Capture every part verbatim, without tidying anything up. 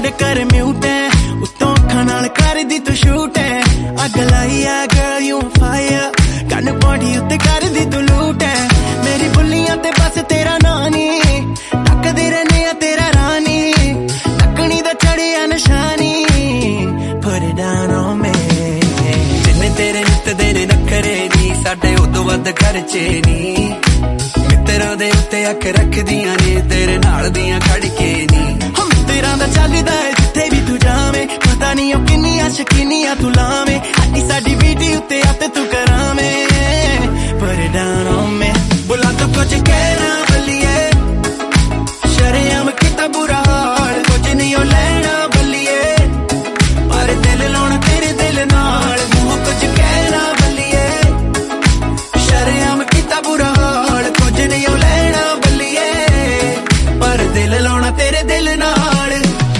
मेरे घर म्यूट है उत्तों अखां नाल करदी तू शूट है अग लाई है girl you fire gun body उत्ते करदी तू लूट है मेरी बुल्लियां ते बस तेरा नानी टकदे रहने आ तेरा रानी टकनी दा चढ़िया निशानी put it down on me जिन्ने तेरे नित देने नखरे नी साडे उदों वध खर्चे नी मित्तरां दे उत्ते अख रखदियां ने तेरे नाल दियां खड़ के नी हम तेरा दा चलदा है जिथे भी तू जावे पता नहीं ओ किन्नियां शकीनियां तू लावे अड्डी साडी बीटी उत्ते आते तू करावे put it down on me बुला तू कुछ कहना बल्लिए शरेआम किता बुरा हाल कुछ नहीं ओ लेना बल्लिए पर दिल लाउणा तेरे दिल नाल मुंह कुछ कहना बल्लिए शरेआम किता बुरा हाल कुछ नहीं ओ लेना बल्लिए पर दिल लाउणा तेरे दिल नाल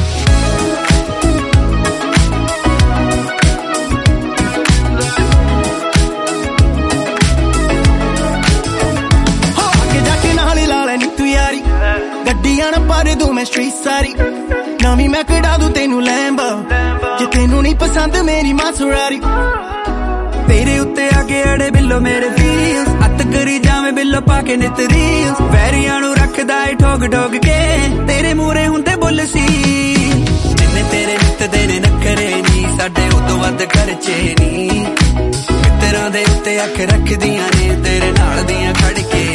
गड्डियां ना पर दूं मैं स्ट्रीट सारी नवी मैं कढ़ा दूं तेनू लैम्बो जे तेनू नहीं पसंद मेरी मासुरारी तेरे उत्ते आगे अड़े बिल्लो मेरे फील्स अत करी जावे बिल्लो पाके नित रील्स वैरियां नू रखदा है ठोग ठोग के तेरे मूरे हुंदे बुल सी जिन्ने तेरे नित देने नखरे नी साडे उदों वध खर्चे नी मित्तरां दे उत्ते अख रखदियां ने तेरे नाल दियां खड़ के